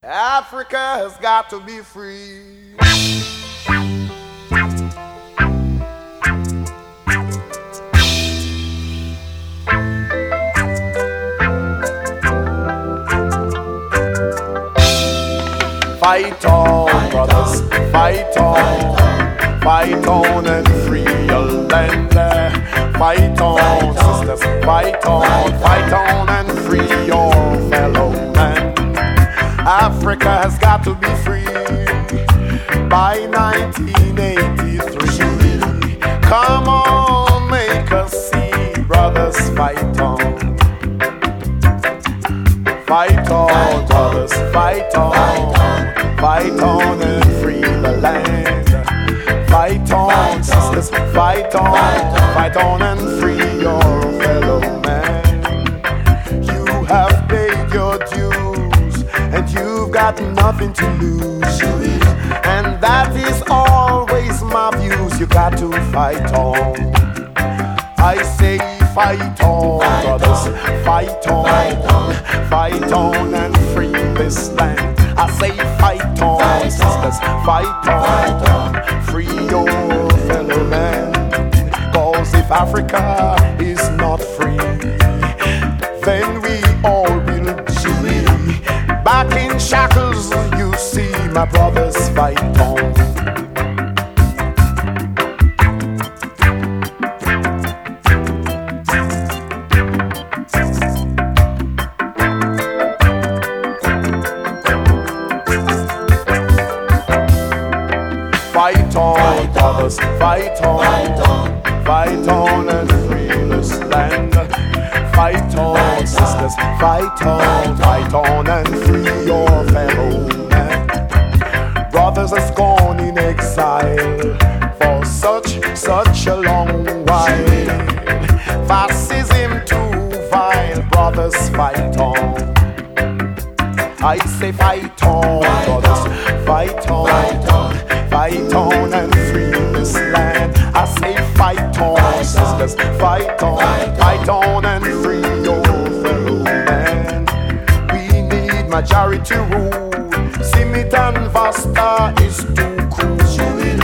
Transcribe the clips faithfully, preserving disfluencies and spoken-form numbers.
Africa has got to be free. Fight on, brothers, fight on, fight on and free your land. Fight on, sisters, fight on, fight on and free your fellow man. Africa has got to be free by nineteen eighty-three. Come on, make us see, brothers, fight on. Fight on, brothers, fight on. Fight on and free the land. Fight on, sisters, fight on. Fight on and free your fellow man. You have paid your dues and you've got nothing to lose. And that is always my views. You got to fight on. I say fight on, brothers, fight on. Fight on and free this land. I say fight on, sisters, fight on, free your fellow man. Cause if Africa is not free, then we all will be back in shackles. You see, my brothers, fight on. Fight on, brothers, fight on, fight on and free this land. Fight on, sisters, fight on, fight on and free your fellow man. Brothers has gone in exile for such, such a long while. Fascism too vile, brothers, fight on. I say fight on, brothers, fight on. Fight on and free this land. I say fight on, sisters, fight on. Fight on and free your fellow man. We need majority rule. Simit and Vasta is too cool.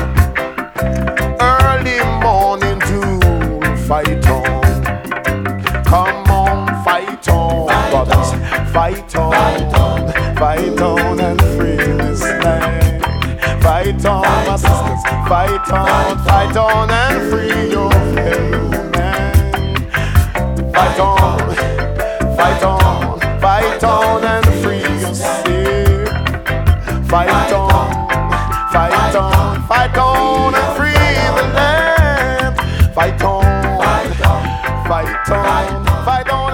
Early morning dew, fight on. Come on, fight on, brothers, fight on. Fight on and free this land. Fight on, my sisters, fight on, fight on and free your fellow man. Fight on, fight on, fight on and free yourself. Fight on, fight on, fight on and free the land. Fight on, fight on, fight on, fight on.